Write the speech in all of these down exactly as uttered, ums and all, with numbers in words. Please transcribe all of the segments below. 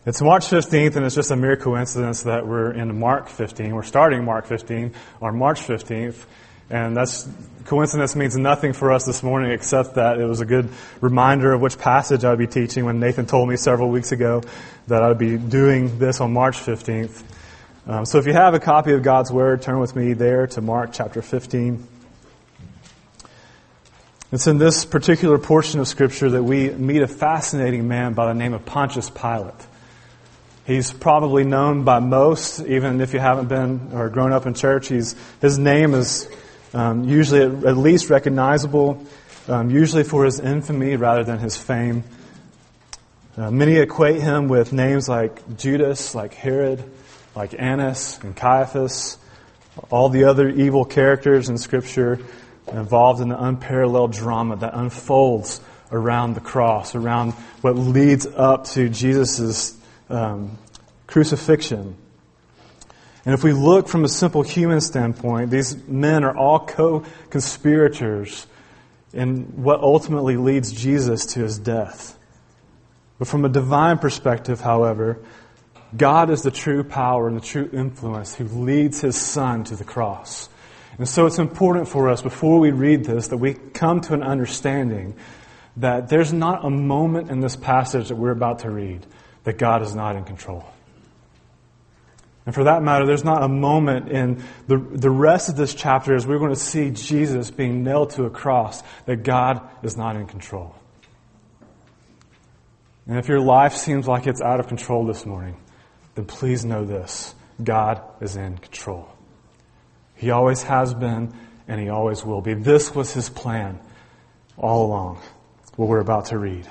It's March fifteenth, and it's just a mere coincidence that we're in Mark fifteen. We're starting Mark fifteen on March fifteenth, and that's coincidence means nothing for us this morning except that it was a good reminder of which passage I would be teaching when Nathan told me several weeks ago that I would be doing this on March fifteenth. Um, so if you have a copy of God's Word, turn with me there to Mark chapter fifteen. It's in this particular portion of Scripture that we meet a fascinating man by the name of Pontius Pilate. He's probably known by most, even if you haven't been or grown up in church. He's, his name is um, usually at, at least recognizable, um, usually for his infamy rather than his fame. Uh, many equate him with names like Judas, like Herod, like Annas and Caiaphas, all the other evil characters in Scripture involved in the unparalleled drama that unfolds around the cross, around what leads up to Jesus' Um, crucifixion. And if we look from a simple human standpoint, these men are all co-conspirators in what ultimately leads Jesus to his death. But from a divine perspective, however, God is the true power and the true influence who leads his Son to the cross. And so it's important for us, before we read this, that we come to an understanding that there's not a moment in this passage that we're about to read that God is not in control. And for that matter, there's not a moment in the, the rest of this chapter as we're going to see Jesus being nailed to a cross that God is not in control. And if your life seems like it's out of control this morning, then please know this: God is in control. He always has been, and He always will be. This was His plan all along, what we're about to read.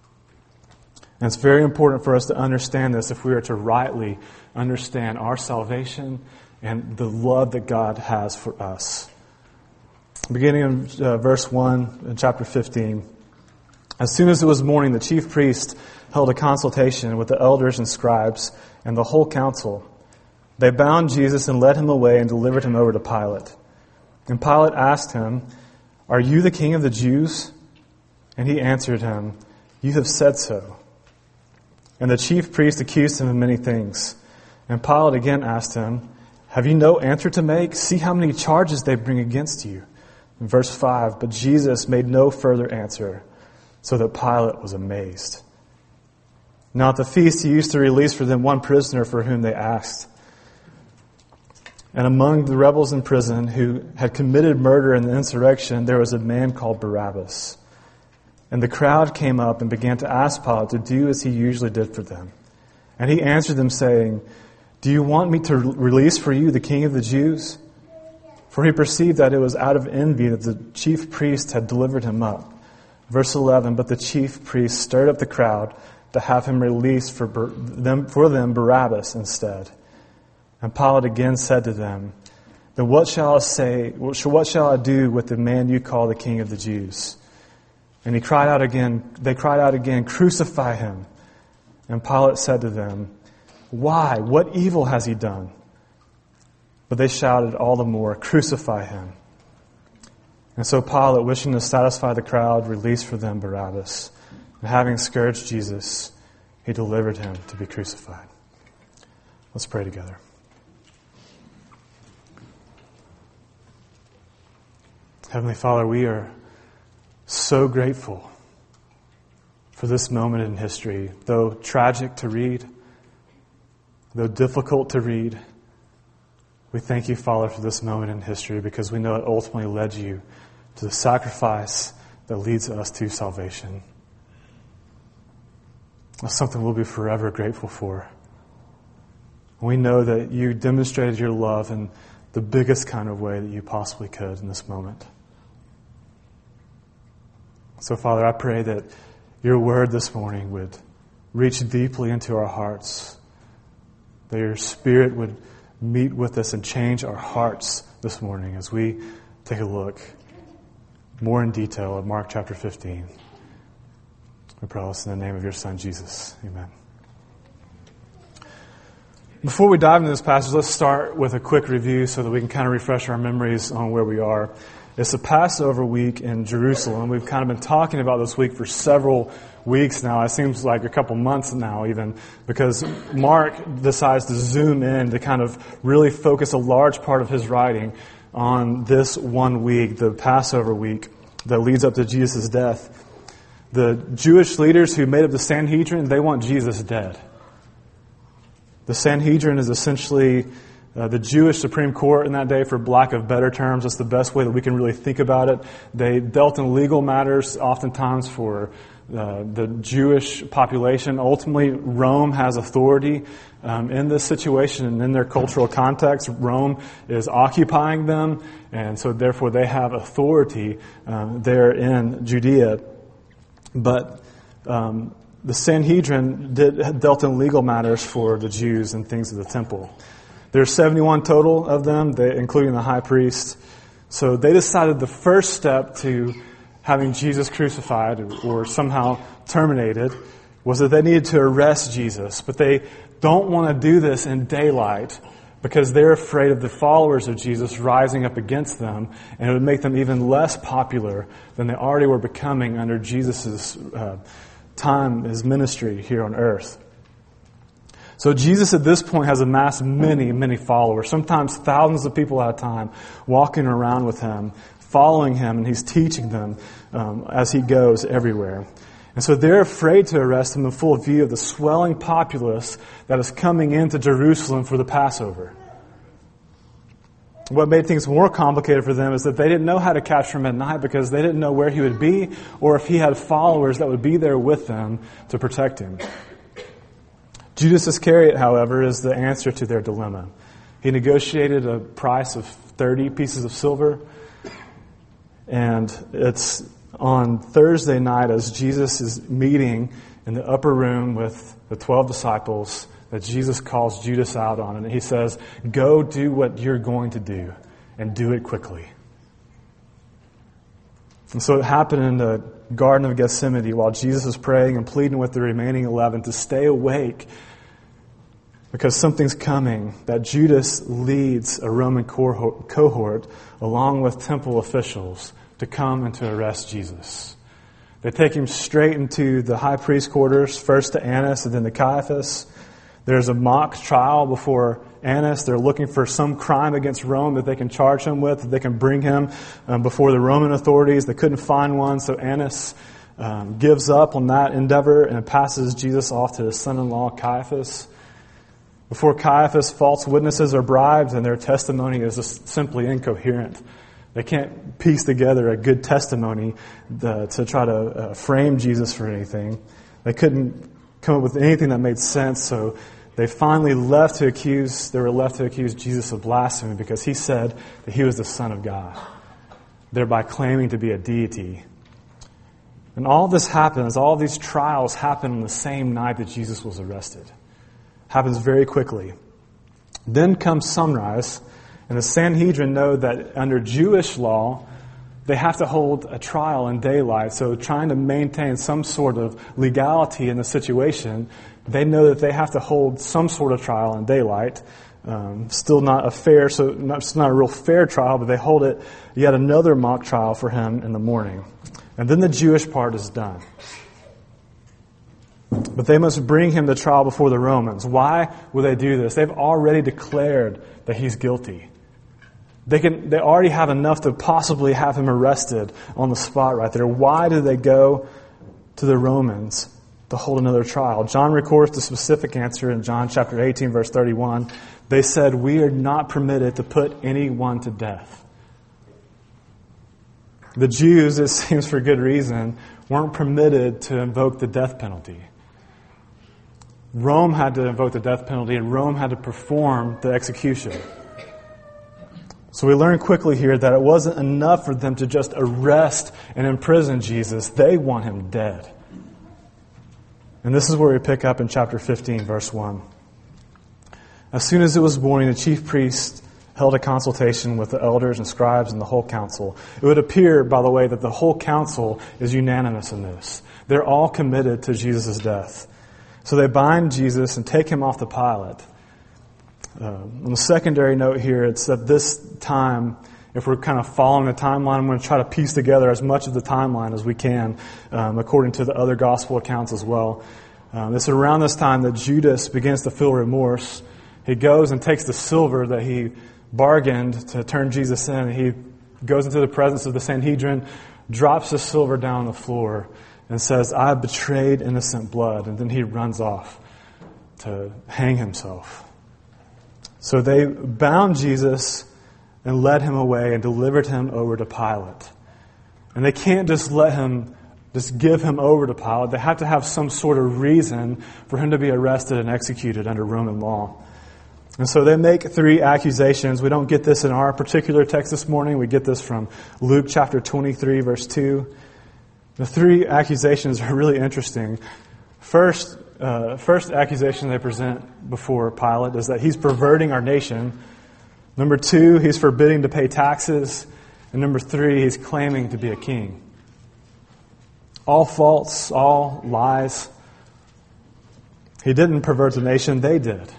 And it's very important for us to understand this if we are to rightly understand our salvation and the love that God has for us. Beginning in uh, verse one in chapter fifteen. As soon as it was morning, the chief priest held a consultation with the elders and scribes and the whole council. They bound Jesus and led him away and delivered him over to Pilate. And Pilate asked him, "Are you the king of the Jews?" And he answered him, "You have said so." And the chief priest accused him of many things. And Pilate again asked him, "Have you no answer to make? See how many charges they bring against you." In verse five, but Jesus made no further answer, so that Pilate was amazed. Now at the feast he used to release for them one prisoner for whom they asked. And among the rebels in prison who had committed murder in the insurrection, there was a man called Barabbas. And the crowd came up and began to ask Pilate to do as he usually did for them. And he answered them, saying, "Do you want me to release for you the king of the Jews?" For he perceived that it was out of envy that the chief priest had delivered him up. Verse eleven, but the chief priest stirred up the crowd to have him released for them, for them Barabbas instead. And Pilate again said to them, "Then what shall I say? What shall I do with the man you call the king of the Jews?" And he cried out again, they cried out again, "Crucify him." And Pilate said to them, "Why? What evil has he done?" But they shouted all the more, "Crucify him." And so Pilate, wishing to satisfy the crowd, released for them Barabbas. And having scourged Jesus, he delivered him to be crucified. Let's pray together. Heavenly Father, we are so grateful for this moment in history, though tragic to read, though difficult to read. We thank you, Father, for this moment in history because we know it ultimately led you to the sacrifice that leads us to salvation. That's something we'll be forever grateful for. We know that you demonstrated your love in the biggest kind of way that you possibly could in this moment. So, Father, I pray that your word this morning would reach deeply into our hearts, that your Spirit would meet with us and change our hearts this morning as we take a look more in detail at Mark chapter fifteen. We pray this in the name of your Son, Jesus. Amen. Before we dive into this passage, let's start with a quick review so that we can kind of refresh our memories on where we are. It's the Passover week in Jerusalem. We've kind of been talking about this week for several weeks now. It seems like a couple months now even, because Mark decides to zoom in to kind of really focus a large part of his writing on this one week, the Passover week that leads up to Jesus' death. The Jewish leaders who made up the Sanhedrin, they want Jesus dead. The Sanhedrin is essentially uh, the Jewish Supreme Court in that day, for lack of better terms. That's the best way that we can really think about it. They dealt in legal matters oftentimes for uh, the Jewish population. Ultimately, Rome has authority um, in this situation and in their cultural context. Rome is occupying them, and so therefore they have authority um, there in Judea. But um, the Sanhedrin did, dealt in legal matters for the Jews and things of the temple. There's seventy-one total of them, they, including the high priest. So they decided the first step to having Jesus crucified or somehow terminated was that they needed to arrest Jesus. But they don't want to do this in daylight because they're afraid of the followers of Jesus rising up against them, and it would make them even less popular than they already were becoming under Jesus' uh, time, his ministry here on earth. So Jesus at this point has amassed many, many followers, sometimes thousands of people at a time, walking around with him, following him, and he's teaching them um, as he goes everywhere. And so they're afraid to arrest him in full view of the swelling populace that is coming into Jerusalem for the Passover. What made things more complicated for them is that they didn't know how to capture him at night because they didn't know where he would be or if he had followers that would be there with them to protect him. Judas Iscariot, however, is the answer to their dilemma. He negotiated a price of thirty pieces of silver, and it's on Thursday night as Jesus is meeting in the upper room with the twelve disciples that Jesus calls Judas out on. And he says, go do what you're going to do and do it quickly. And so it happened in the Garden of Gethsemane while Jesus was praying and pleading with the remaining eleven to stay awake because something's coming, that Judas leads a Roman cohort along with temple officials to come and to arrest Jesus. They take him straight into the high priest's quarters, first to Annas and then to Caiaphas. There's a mock trial before Annas. They're looking for some crime against Rome that they can charge him with, that they can bring him um, before the Roman authorities. They couldn't find one, so Annas um, gives up on that endeavor and passes Jesus off to his son-in-law Caiaphas. Before Caiaphas, false witnesses are bribed, and their testimony is just simply incoherent. They can't piece together a good testimony the, to try to uh, frame Jesus for anything. They couldn't come up with anything that made sense, so they finally left to accuse, they were left to accuse Jesus of blasphemy because he said that he was the Son of God, thereby claiming to be a deity. And all this happens, all these trials happen on the same night that Jesus was arrested. Happens very quickly. Then comes sunrise, and the Sanhedrin know that under Jewish law, they have to hold a trial in daylight. So trying to maintain some sort of legality in the situation, they know that they have to hold some sort of trial in daylight. Um, still not a fair, so not, it's not a real fair trial, but they hold it yet another mock trial for him in the morning. And then the Jewish part is done. But they must bring him to trial before the Romans. Why will they do this? They've already declared that he's guilty. They can. They already have enough to possibly have him arrested on the spot right there. Why do they go to the Romans to hold another trial? John records the specific answer in John chapter eighteen, verse thirty-one. They said, we are not permitted to put anyone to death. The Jews, it seems for good reason, weren't permitted to invoke the death penalty. Rome had to invoke the death penalty, and Rome had to perform the execution. So we learn quickly here that it wasn't enough for them to just arrest and imprison Jesus. They want him dead. And this is where we pick up in chapter fifteen, verse one. As soon as it was morning, the chief priest held a consultation with the elders and scribes and the whole council. It would appear, by the way, that the whole council is unanimous in this. They're all committed to Jesus' death. So they bind Jesus and take him off the pilot. Uh, on the secondary note here, it's at this time if we're kind of following the timeline, I'm going to try to piece together as much of the timeline as we can, um, according to the other gospel accounts as well. Um, it's around this time that Judas begins to feel remorse. He goes and takes the silver that he bargained to turn Jesus in. He goes into the presence of the Sanhedrin, drops the silver down on the floor, and says, "I have betrayed innocent blood." And then he runs off to hang himself. So they bound Jesus and led him away and delivered him over to Pilate. And they can't just let him, just give him over to Pilate. They have to have some sort of reason for him to be arrested and executed under Roman law. And so they make three accusations. We don't get this in our particular text this morning. We get this from Luke chapter twenty-three, verse two. The three accusations are really interesting. First, uh, first accusation they present before Pilate is that he's perverting our nation. Number two, he's forbidding to pay taxes. And number three, he's claiming to be a king. All false, all lies. He didn't pervert the nation, they did.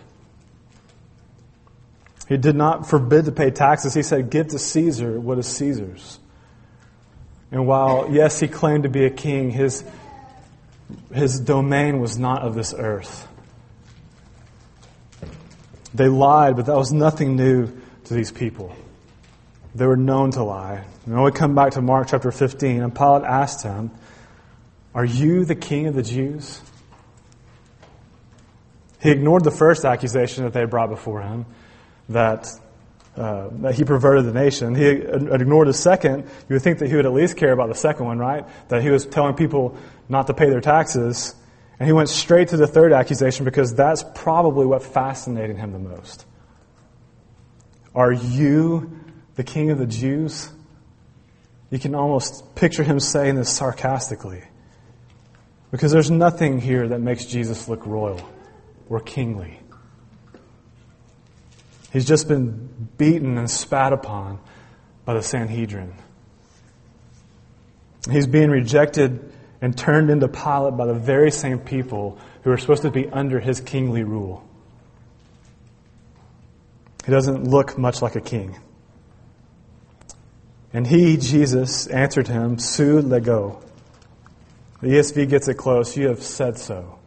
He did not forbid to pay taxes. He said, "Give to Caesar what is Caesar's." And while, yes, he claimed to be a king, his, his domain was not of this earth. They lied, but that was nothing new to these people. They were known to lie. And when we come back to Mark chapter fifteen, and Pilate asked him, "Are you the king of the Jews?" He ignored the first accusation that they brought before him, that uh, that he perverted the nation. He ignored the second. You would think that he would at least care about the second one, right? That he was telling people not to pay their taxes. And he went straight to the third accusation because that's probably what fascinated him the most. "Are you the king of the Jews?" You can almost picture him saying this sarcastically. Because there's nothing here that makes Jesus look royal or kingly. He's just been beaten and spat upon by the Sanhedrin. He's being rejected and turned into Pilate by the very same people who are supposed to be under his kingly rule. He doesn't look much like a king. And he, Jesus, answered him, "Seu lego." The E S V gets it close. "You have said so."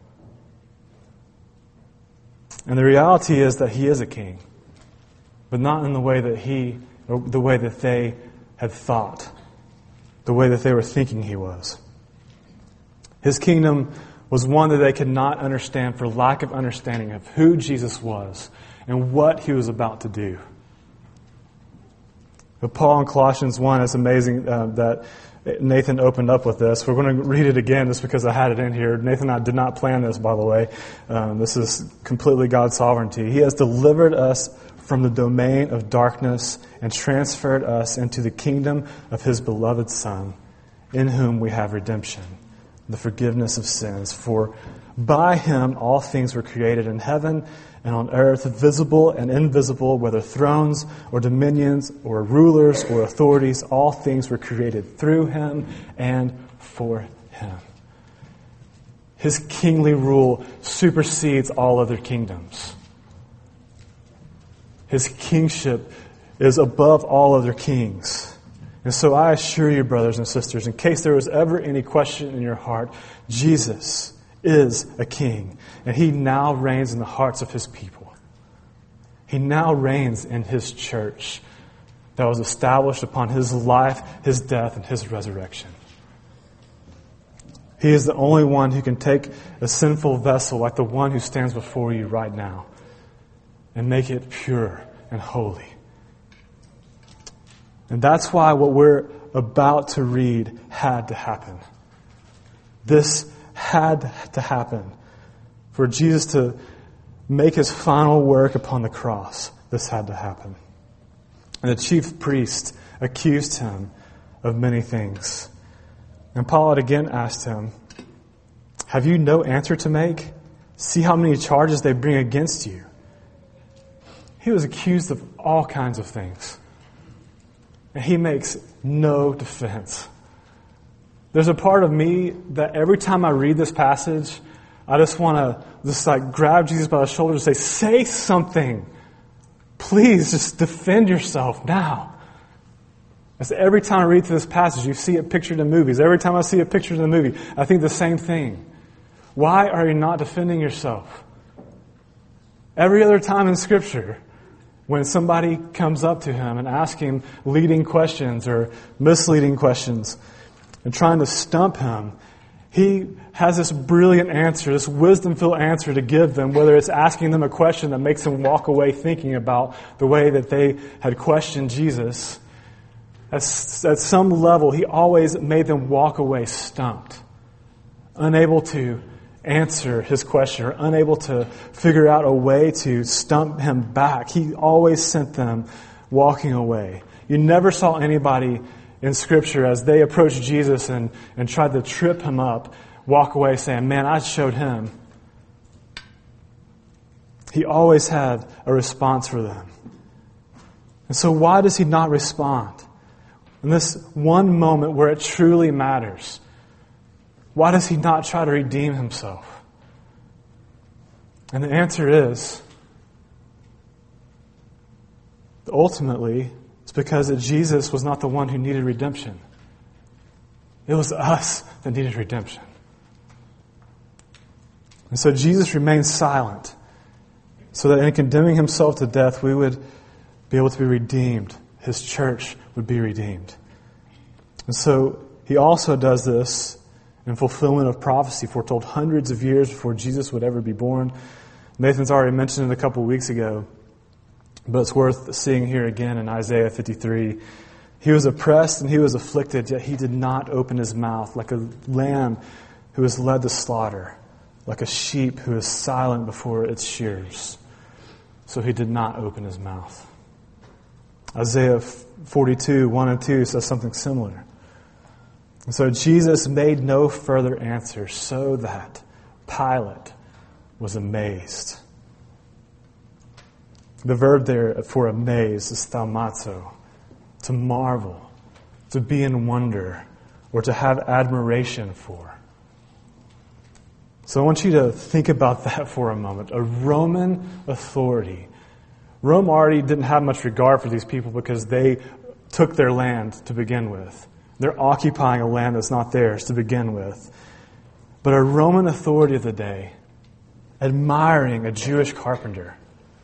And the reality is that he is a king, but not in the way that he, or the way that they had thought, the way that they were thinking he was. His kingdom was one that they could not understand for lack of understanding of who Jesus was and what he was about to do. But Paul in Colossians one, it's amazing uh, that Nathan opened up with this. We're going to read it again just because I had it in here. Nathan and I did not plan this, by the way. Um, this is completely God's sovereignty. He has delivered us from the domain of darkness and transferred us into the kingdom of his beloved Son, in whom we have redemption, the forgiveness of sins. For by him all things were created in heaven and on earth, visible and invisible, whether thrones or dominions or rulers or authorities, all things were created through him and for him. His kingly rule supersedes all other kingdoms. His kingship is above all other kings. And so I assure you, brothers and sisters, in case there was ever any question in your heart, Jesus is a king. And he now reigns in the hearts of his people. He now reigns in his church that was established upon his life, his death, and his resurrection. He is the only one who can take a sinful vessel like the one who stands before you right now and make it pure and holy. And that's why what we're about to read had to happen. This had to happen. For Jesus to make his final work upon the cross, this had to happen. And the chief priest accused him of many things. And Pilate again asked him, "Have you no answer to make? See how many charges they bring against you." He was accused of all kinds of things. And he makes no defense. There's a part of me that every time I read this passage, I just want to just like grab Jesus by the shoulder and say, "Say something. Please just defend yourself now." As every time I read through this passage, you see it pictured in movies. Every time I see it pictured in a movie, I think the same thing. Why are you not defending yourself? Every other time in Scripture, when somebody comes up to him and asks him leading questions or misleading questions and trying to stump him, he has this brilliant answer, this wisdom-filled answer to give them, whether it's asking them a question that makes them walk away thinking about the way that they had questioned Jesus. At, at some level, he always made them walk away stumped, unable to answer his question or unable to figure out a way to stump him back. He always sent them walking away. You never saw anybody in Scripture as they approached Jesus and, and tried to trip him up, walk away saying, man, I showed him. He always had a response for them. And so why does he not respond? In this one moment where it truly matters, why does he not try to redeem himself? And the answer is, ultimately, it's because that Jesus was not the one who needed redemption. It was us that needed redemption. And so Jesus remained silent so that in condemning himself to death, we would be able to be redeemed. His church would be redeemed. And so he also does this in fulfillment of prophecy foretold hundreds of years before Jesus would ever be born. Nathan's already mentioned it a couple of weeks ago, but it's worth seeing here again in Isaiah fifty-three. He was oppressed and he was afflicted, yet he did not open his mouth, like a lamb who is led to slaughter, like a sheep who is silent before its shears. So he did not open his mouth. Isaiah forty-two, one and two says something similar. And so Jesus made no further answer, so that Pilate was amazed. The verb there for amazed is thaumazo, to marvel, to be in wonder, or to have admiration for. So I want you to think about that for a moment. A Roman authority. Rome already didn't have much regard for these people because they took their land to begin with. They're occupying a land that's not theirs to begin with. But a Roman authority of the day, admiring a Jewish carpenter.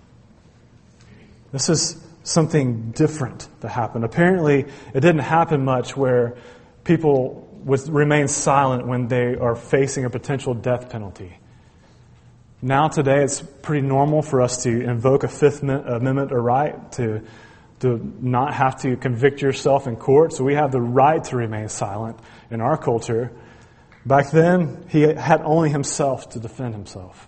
This is something different that happened. Apparently, it didn't happen much where people would remain silent when they are facing a potential death penalty. Now today, it's pretty normal for us to invoke a Fifth Amendment or right to to not have to convict yourself in court. So we have the right to remain silent in our culture. Back then, he had only himself to defend himself.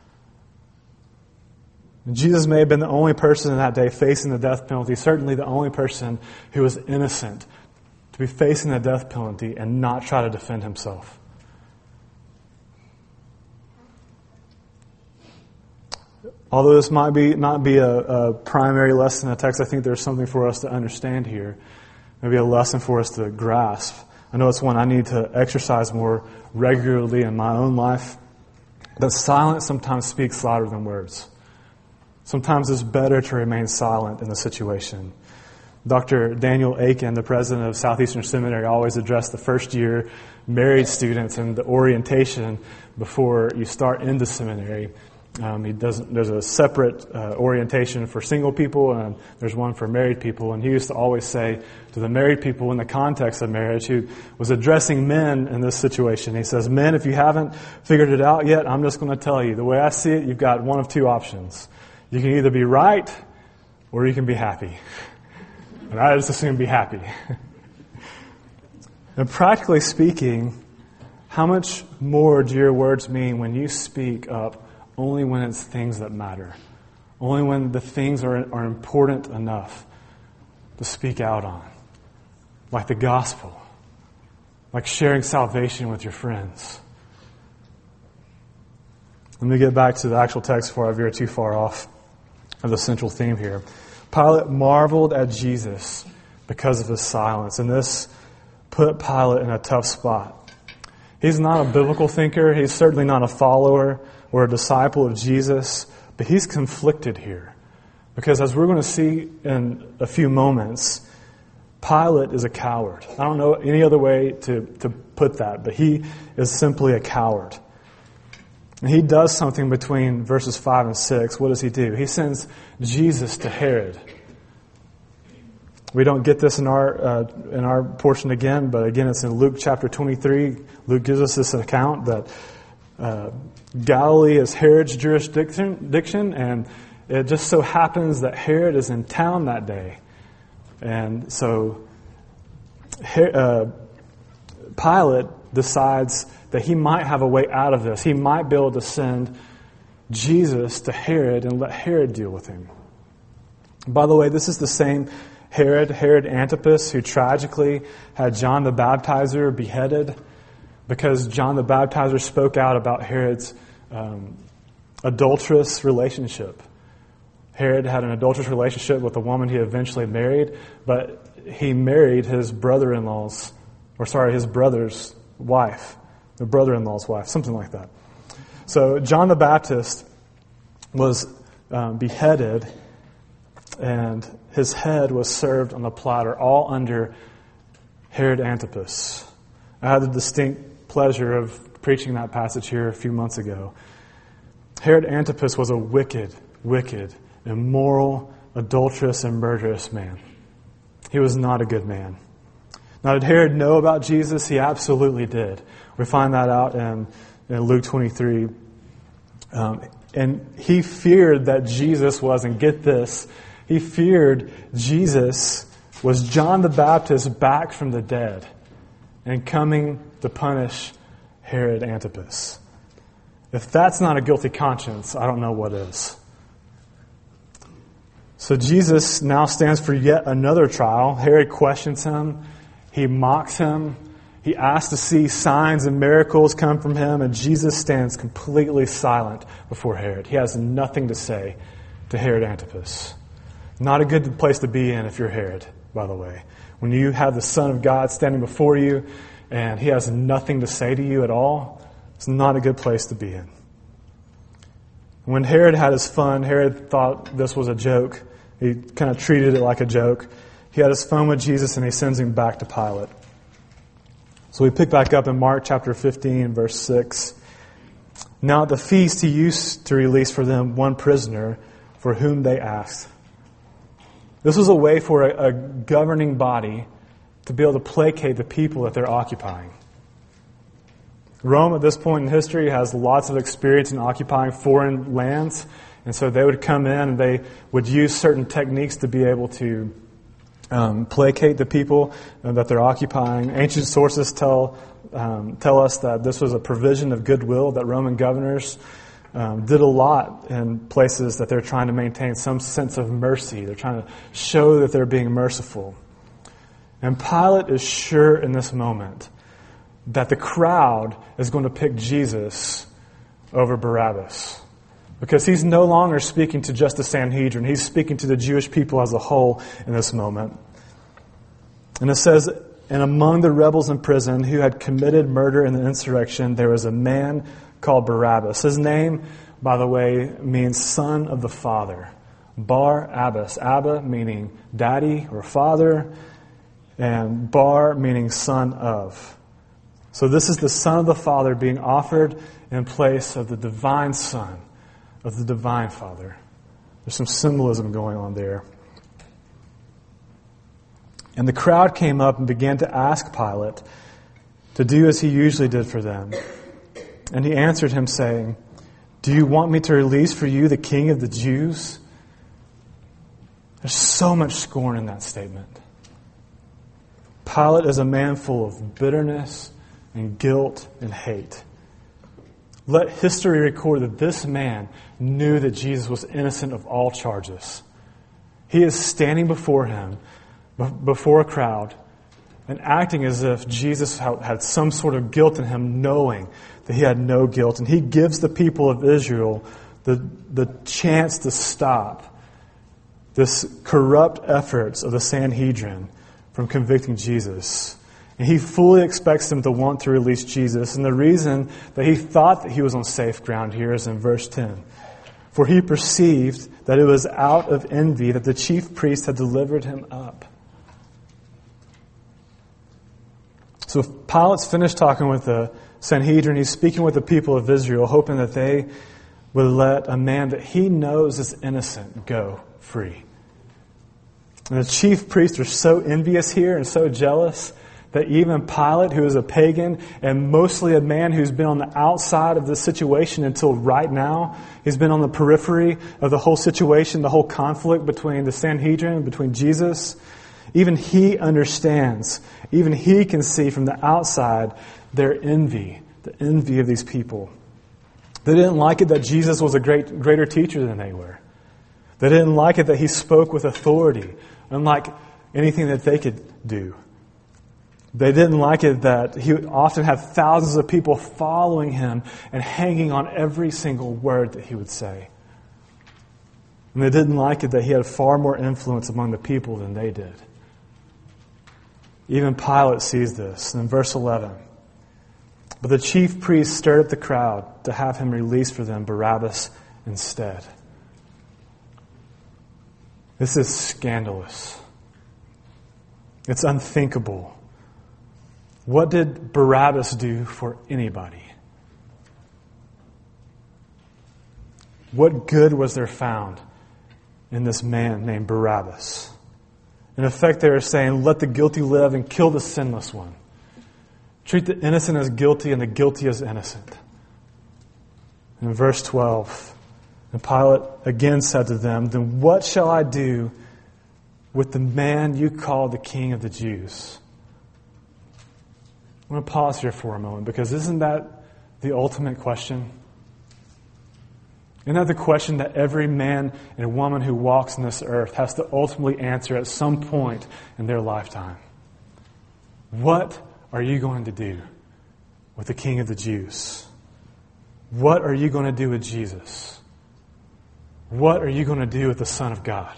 And Jesus may have been the only person in that day facing the death penalty, certainly the only person who was innocent to be facing the death penalty and not try to defend himself. Although this might be not be a, a primary lesson in the text, I think there's something for us to understand here. Maybe a lesson for us to grasp. I know it's one I need to exercise more regularly in my own life. That silence sometimes speaks louder than words. Sometimes it's better to remain silent in the situation. Doctor Daniel Aiken, the president of Southeastern Seminary, always addressed the first year married students and the orientation before you start into seminary. Um, he doesn't. There's a separate uh, orientation for single people, and there's one for married people. And he used to always say to the married people in the context of marriage, he was addressing men in this situation. He says, men, if you haven't figured it out yet, I'm just going to tell you, the way I see it, you've got one of two options. You can either be right or you can be happy. And I just assume be happy. And practically speaking, how much more do your words mean when you speak up only when it's things that matter? Only when the things are, are important enough to speak out on. Like the gospel. Like sharing salvation with your friends. Let me get back to the actual text before I veer too far off of the central theme here. Pilate marveled at Jesus because of his silence. And this put Pilate in a tough spot. He's not a biblical thinker. He's certainly not a follower or a disciple of Jesus, but he's conflicted here. Because as we're going to see in a few moments, Pilate is a coward. I don't know any other way to, to put that, but he is simply a coward. And he does something between verses five and six. What does he do? He sends Jesus to Herod. We don't get this in our uh, in our portion again, but again, it's in Luke chapter twenty-three. Luke gives us this account that uh, Galilee is Herod's jurisdiction, and it just so happens that Herod is in town that day. And so uh, Pilate decides that he might have a way out of this. He might be able to send Jesus to Herod and let Herod deal with him. By the way, this is the same Herod, Herod Antipas, who tragically had John the Baptizer beheaded because John the Baptizer spoke out about Herod's um, adulterous relationship. Herod had an adulterous relationship with a woman he eventually married, but he married his brother-in-law's, or sorry, his brother's wife, the brother-in-law's wife, something like that. So John the Baptist was um, beheaded, and his head was served on a platter, all under Herod Antipas. I had the distinct pleasure of preaching that passage here a few months ago. Herod Antipas was a wicked, wicked, immoral, adulterous, and murderous man. He was not a good man. Now, did Herod know about Jesus? He absolutely did. We find that out in, in Luke twenty-three. Um, and he feared that Jesus was, and get this, he feared Jesus was John the Baptist back from the dead and coming to punish Herod Antipas. If that's not a guilty conscience, I don't know what is. So Jesus now stands for yet another trial. Herod questions him. He mocks him. He asks to see signs and miracles come from him, and Jesus stands completely silent before Herod. He has nothing to say to Herod Antipas. Not a good place to be in if you're Herod, by the way. When you have the Son of God standing before you and he has nothing to say to you at all, it's not a good place to be in. When Herod had his fun, Herod thought this was a joke. He kind of treated it like a joke. He had his fun with Jesus and he sends him back to Pilate. So we pick back up in Mark chapter fifteen, verse six. Now at the feast he used to release for them one prisoner for whom they asked. This was a way for a, a governing body to be able to placate the people that they're occupying. Rome at this point in history has lots of experience in occupying foreign lands, and so they would come in and they would use certain techniques to be able to um, placate the people that they're occupying. Ancient sources tell um, tell us that this was a provision of goodwill, that Roman governors um, did a lot in places that they're trying to maintain some sense of mercy. They're trying to show that they're being merciful. And Pilate is sure in this moment that the crowd is going to pick Jesus over Barabbas. Because he's no longer speaking to just the Sanhedrin. He's speaking to the Jewish people as a whole in this moment. And it says, and among the rebels in prison who had committed murder in the insurrection, there was a man called Barabbas. His name, by the way, means son of the father. Bar Abbas. Abba meaning daddy or father. And Bar meaning son of. So this is the Son of the Father being offered in place of the divine Son of the divine Father. There's some symbolism going on there. And the crowd came up and began to ask Pilate to do as he usually did for them. And he answered him saying, "Do you want me to release for you the King of the Jews?" There's so much scorn in that statement. Pilate is a man full of bitterness and guilt and hate. Let history record that this man knew that Jesus was innocent of all charges. He is standing before him, before a crowd, and acting as if Jesus had some sort of guilt in him, knowing that he had no guilt. And he gives the people of Israel the, the chance to stop this corrupt efforts of the Sanhedrin from convicting Jesus. And he fully expects them to want to release Jesus. And the reason that he thought that he was on safe ground here is in verse ten. For he perceived that it was out of envy that the chief priest had delivered him up. So Pilate's finished talking with the Sanhedrin. He's speaking with the people of Israel, hoping that they would let a man that he knows is innocent go free. And the chief priests are so envious here and so jealous that even Pilate, who is a pagan and mostly a man who's been on the outside of this situation until right now, he's been on the periphery of the whole situation, the whole conflict between the Sanhedrin and between Jesus. Even he understands, even he can see from the outside their envy, the envy of these people. They didn't like it that Jesus was a great, greater teacher than they were. They didn't like it that he spoke with authority, unlike anything that they could do. They didn't like it that he would often have thousands of people following him and hanging on every single word that he would say. And they didn't like it that he had far more influence among the people than they did. Even Pilate sees this. In verse eleven, but the chief priests stirred up the crowd to have him release for them Barabbas instead. This is scandalous. It's unthinkable. What did Barabbas do for anybody? What good was there found in this man named Barabbas? In effect, they were saying, let the guilty live and kill the sinless one. Treat the innocent as guilty and the guilty as innocent. In verse twelve, and Pilate again said to them, then what shall I do with the man you call the King of the Jews? I'm going to pause here for a moment, because isn't that the ultimate question? Isn't that the question that every man and woman who walks on this earth has to ultimately answer at some point in their lifetime? What are you going to do with the King of the Jews? What are you going to do with Jesus? What are you going to do with the Son of God?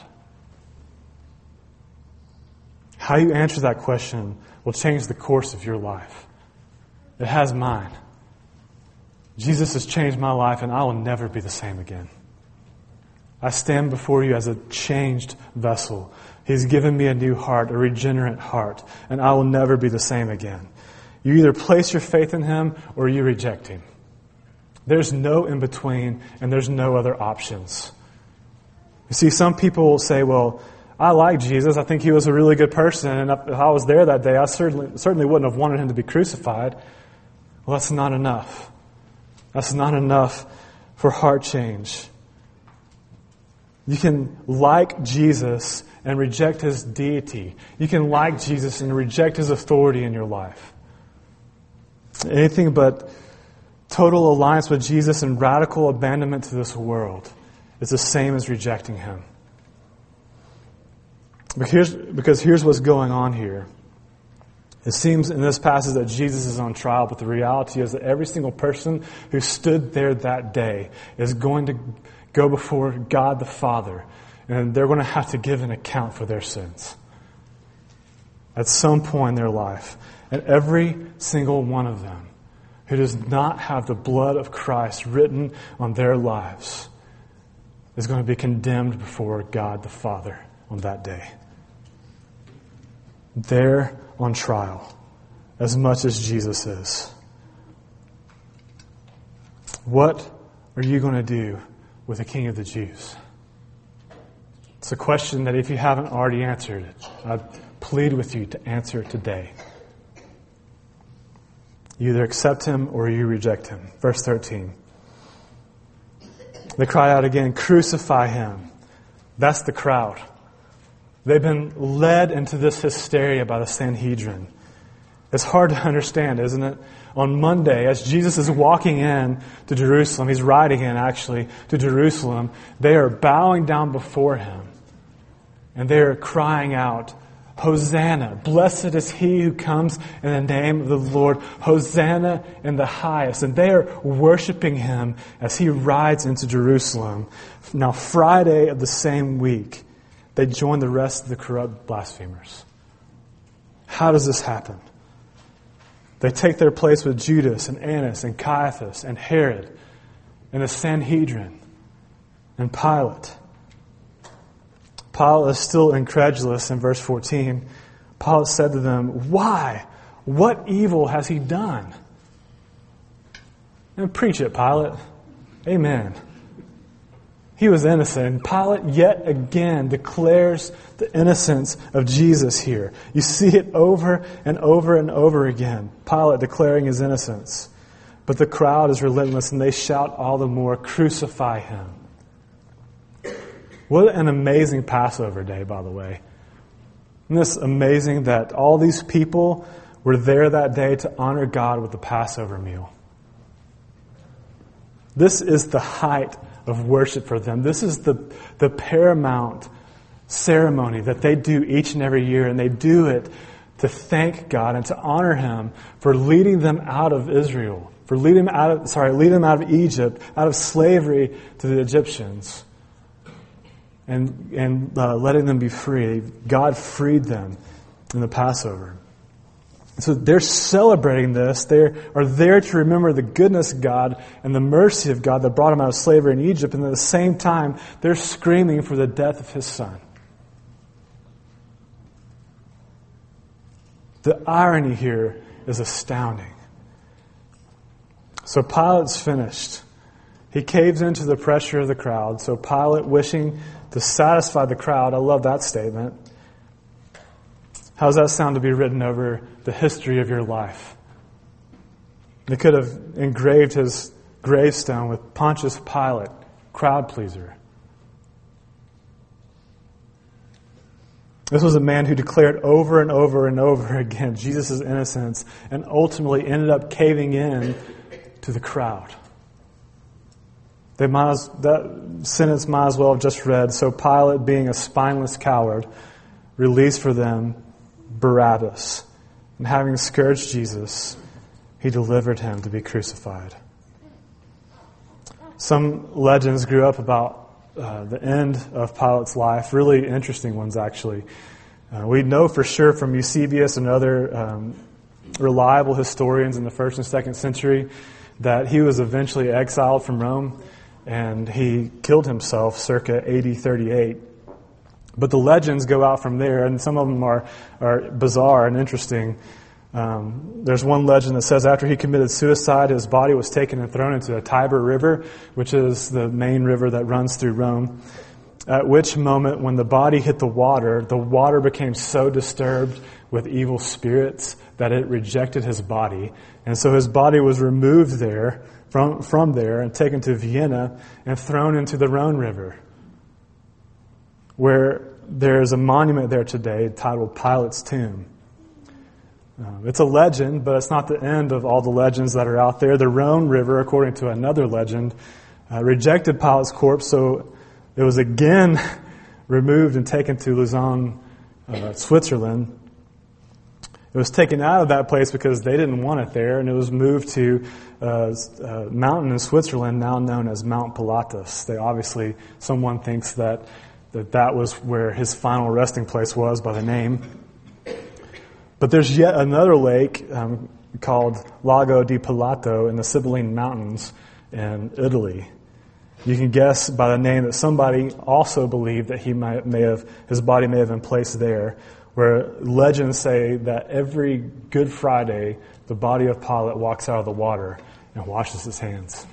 How you answer that question will change the course of your life. It has mine. Jesus has changed my life, and I will never be the same again. I stand before you as a changed vessel. He's given me a new heart, a regenerate heart, and I will never be the same again. You either place your faith in Him or you reject Him. There's no in between, and there's no other options. You see, some people will say, well, I like Jesus. I think He was a really good person, and if I was there that day, I certainly certainly wouldn't have wanted Him to be crucified. Well, that's not enough. That's not enough for heart change. You can like Jesus and reject His deity. You can like Jesus and reject His authority in your life. Anything but total alliance with Jesus and radical abandonment to this world is the same as rejecting Him. But here's, because here's what's going on here. It seems in this passage that Jesus is on trial, but the reality is that every single person who stood there that day is going to go before God the Father, and they're going to have to give an account for their sins at some point in their life. And every single one of them who does not have the blood of Christ written on their lives is going to be condemned before God the Father on that day. They're on trial as much as Jesus is. What are you going to do with the King of the Jews? It's a question that if you haven't already answered it, I plead with you to answer it today. You either accept Him or you reject Him. Verse thirteen. They cry out again, crucify Him. That's the crowd. They've been led into this hysteria by the Sanhedrin. It's hard to understand, isn't it? On Monday, as Jesus is walking in to Jerusalem, He's riding in actually to Jerusalem, they are bowing down before Him. And they are crying out, Hosanna, blessed is He who comes in the name of the Lord. Hosanna in the highest. And they are worshiping Him as He rides into Jerusalem. Now, Friday of the same week, they join the rest of the corrupt blasphemers. How does this happen? They take their place with Judas and Annas and Caiaphas and Herod and the Sanhedrin and Pilate. Pilate is still incredulous in verse fourteen. Pilate said to them, Why? What evil has he done? And preach it, Pilate. Amen. He was innocent. And Pilate yet again declares the innocence of Jesus here. You see it over and over and over again. Pilate declaring his innocence. But the crowd is relentless and they shout all the more, "Crucify him." What an amazing Passover day, by the way. Isn't this amazing that all these people were there that day to honor God with the Passover meal? This is the height of worship for them. This is the, the paramount ceremony that they do each and every year, and they do it to thank God and to honor Him for leading them out of Israel, for leading them out of sorry, leading them out of Egypt, out of slavery to the Egyptians, and and uh, letting them be free. God freed them in the Passover. So they're celebrating this. They are there to remember the goodness of God and the mercy of God that brought them out of slavery in Egypt. And at the same time, they're screaming for the death of His Son. The irony here is astounding. So Pilate's finished. He caves into the pressure of the crowd. So Pilate, wishing to satisfy the crowd, I love that statement. How does that sound to be written over the history of your life? They could have engraved his gravestone with Pontius Pilate, crowd pleaser. This was a man who declared over and over and over again Jesus' innocence and ultimately ended up caving in to the crowd. They might as, that sentence might as well have just read, so Pilate, being a spineless coward, released for them Barabbas, and having scourged Jesus, he delivered him to be crucified. Some legends grew up about uh, the end of Pilate's life, really interesting ones actually. Uh, we know for sure from Eusebius and other um, reliable historians in the first and second century that he was eventually exiled from Rome and he killed himself circa A D thirty-eight. But the legends go out from there, and some of them are, are bizarre and interesting. Um, there's one legend that says after he committed suicide, his body was taken and thrown into the Tiber River, which is the main river that runs through Rome. At which moment, when the body hit the water, the water became so disturbed with evil spirits that it rejected his body. And so his body was removed there, from, from there, and taken to Vienna and thrown into the Rhone River, where there's a monument there today titled Pilate's Tomb. Um, it's a legend, but it's not the end of all the legends that are out there. The Rhone River, according to another legend, uh, rejected Pilate's corpse, so it was again removed and taken to Lausanne, uh, Switzerland. It was taken out of that place because they didn't want it there, and it was moved to uh, a mountain in Switzerland now known as Mount Pilatus. They obviously, someone thinks that that that was where his final resting place was by the name. But there's yet another lake um, called Lago di Pilato in the Sibylline Mountains in Italy. You can guess by the name that somebody also believed that he might, may have his body may have been placed there, where legends say that every Good Friday the body of Pilate walks out of the water and washes his hands.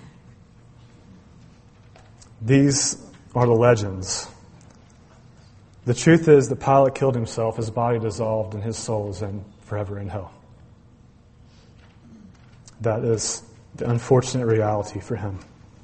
These are the legends. The truth is that Pilate killed himself, his body dissolved, and his soul is in forever in hell. That is the unfortunate reality for him.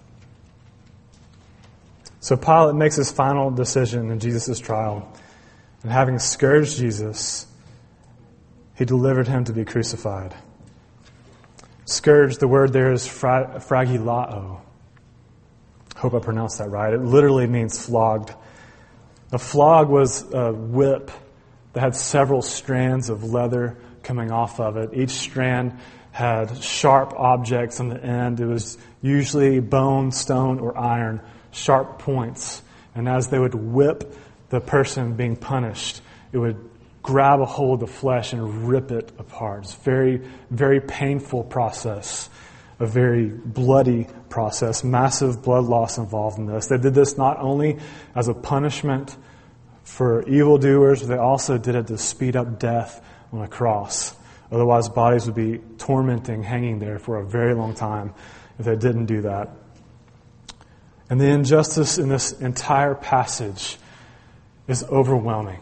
So Pilate makes his final decision in Jesus' trial, and having scourged Jesus, he delivered him to be crucified. Scourged, the word there is fra- fragilao. Hope I pronounced that right. It literally means flogged. A flog was a whip that had several strands of leather coming off of it. Each strand had sharp objects on the end. It was usually bone, stone, or iron, sharp points. And as they would whip the person being punished, it would grab a hold of the flesh and rip it apart. It's a very, very painful process, a very bloody process, massive blood loss involved in this. They did this not only as a punishment for evildoers, but they also did it to speed up death on a cross. Otherwise, bodies would be tormenting, hanging there for a very long time if they didn't do that. And the injustice in this entire passage is overwhelming.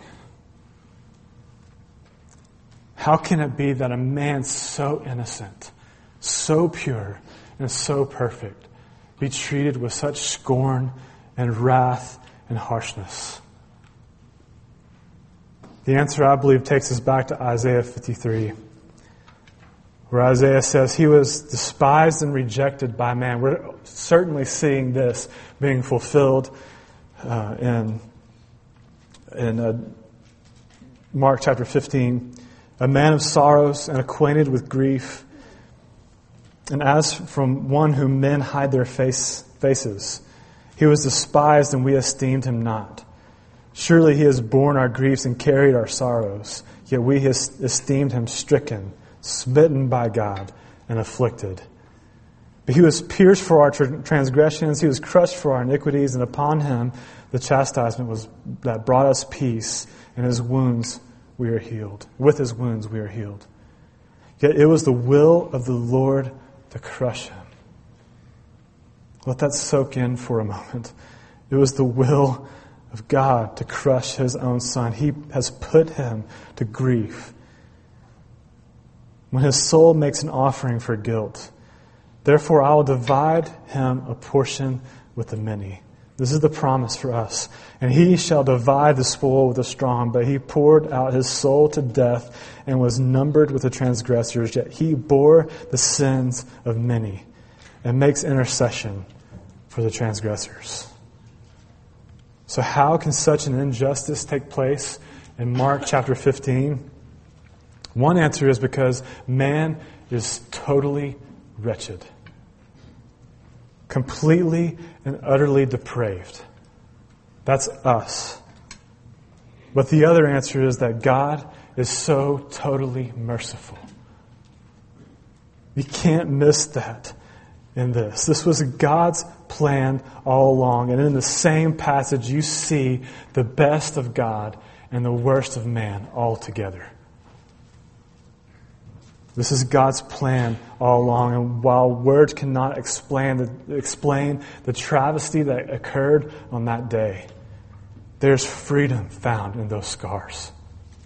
How can it be that a man so innocent, so pure, and so perfect be treated with such scorn and wrath and harshness? The answer, I believe, takes us back to Isaiah fifty-three, where Isaiah says he was despised and rejected by man. We're certainly seeing this being fulfilled uh, in, in uh, Mark chapter fifteen. A man of sorrows and acquainted with grief, and as from one whom men hide their face, faces, he was despised and we esteemed him not. Surely he has borne our griefs and carried our sorrows, yet we has esteemed him stricken, smitten by God, and afflicted. But he was pierced for our transgressions, he was crushed for our iniquities, and upon him the chastisement was that brought us peace, and his wounds we are healed. With his wounds we are healed. Yet it was the will of the Lord to crush him. Let that soak in for a moment. It was the will of God to crush his own son. He has put him to grief. When his soul makes an offering for guilt, therefore I will divide him a portion with the many. This is the promise for us. And he shall divide the spoil with the strong, but he poured out his soul to death and was numbered with the transgressors, yet he bore the sins of many and makes intercession for the transgressors. So how can such an injustice take place in Mark chapter fifteen? One answer is because man is totally wretched. Completely and utterly depraved. That's us. But the other answer is that God is so totally merciful. You can't miss that in this. This was God's plan all along. And in the same passage, you see the best of God and the worst of man all together. This is God's plan all along. And while words cannot explain the, explain the travesty that occurred on that day, there's freedom found in those scars.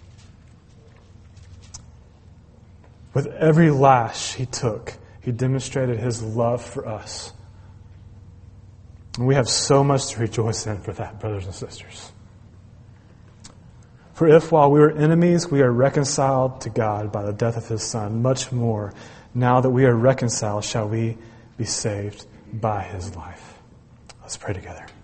With every lash he took, he demonstrated his love for us. And we have so much to rejoice in for that, brothers and sisters. For if while we were enemies, we are reconciled to God by the death of his Son, much more, now that we are reconciled, shall we be saved by his life. Let's pray together.